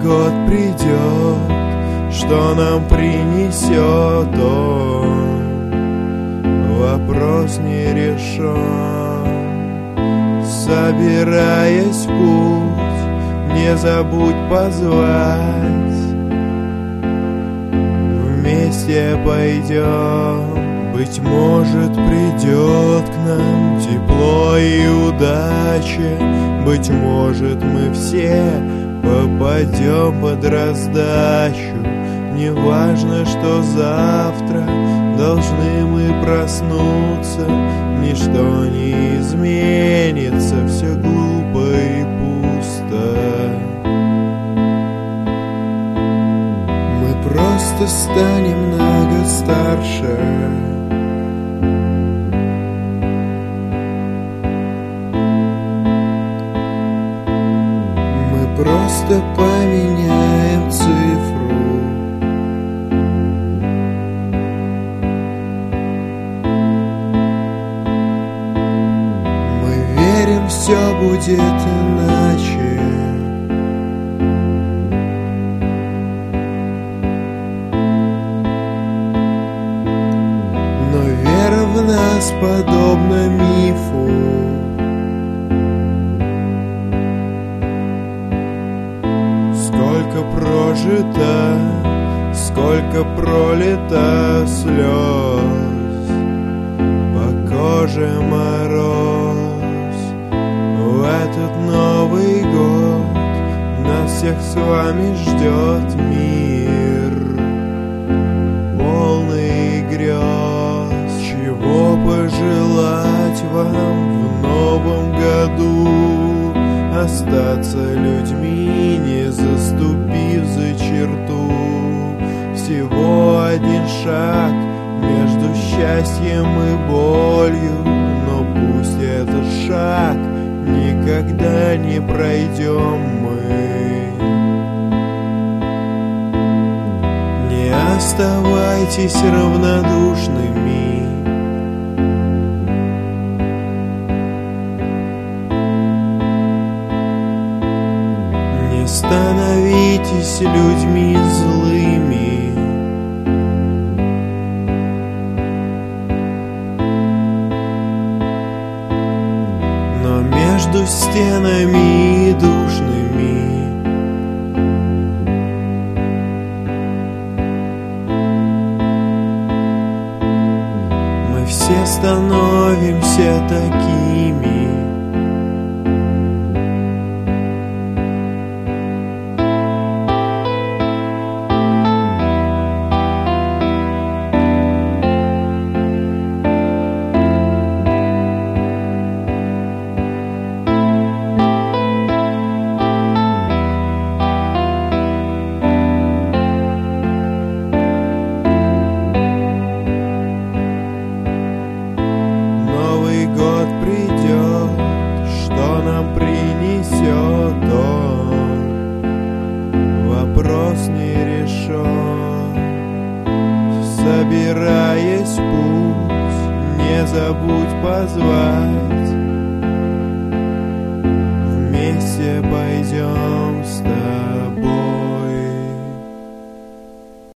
год придет, что нам принесет он? Вопрос не решен. Собираясь в путь, не забудь позвать. Вместе пойдем, быть может, придет к нам тепло и удача. Быть может, мы все попадем под раздачу. Не важно, что завтра должны мы проснуться. Ничто не изменится, все глупо и пусто. Мы просто станем на год старше. Мы просто поменяем цифру. Все будет иначе. Но вера в нас подобна мифу. Сколько прожито, сколько пролито слез, по коже мороз. В этот Новый год нас всех с вами ждет мир, полный грез. Чего пожелать вам в новом году? Остаться людьми, не заступив за черту. Всего один шаг между счастьем и болью, но пусть этот шаг никогда не пройдем мы. Не оставайтесь равнодушными. Не становитесь людьми злыми. Между стенами и душными мы все становимся такими. Принесет он, вопрос не решен. Собираясь в путь, не забудь позвать. Вместе пойдем.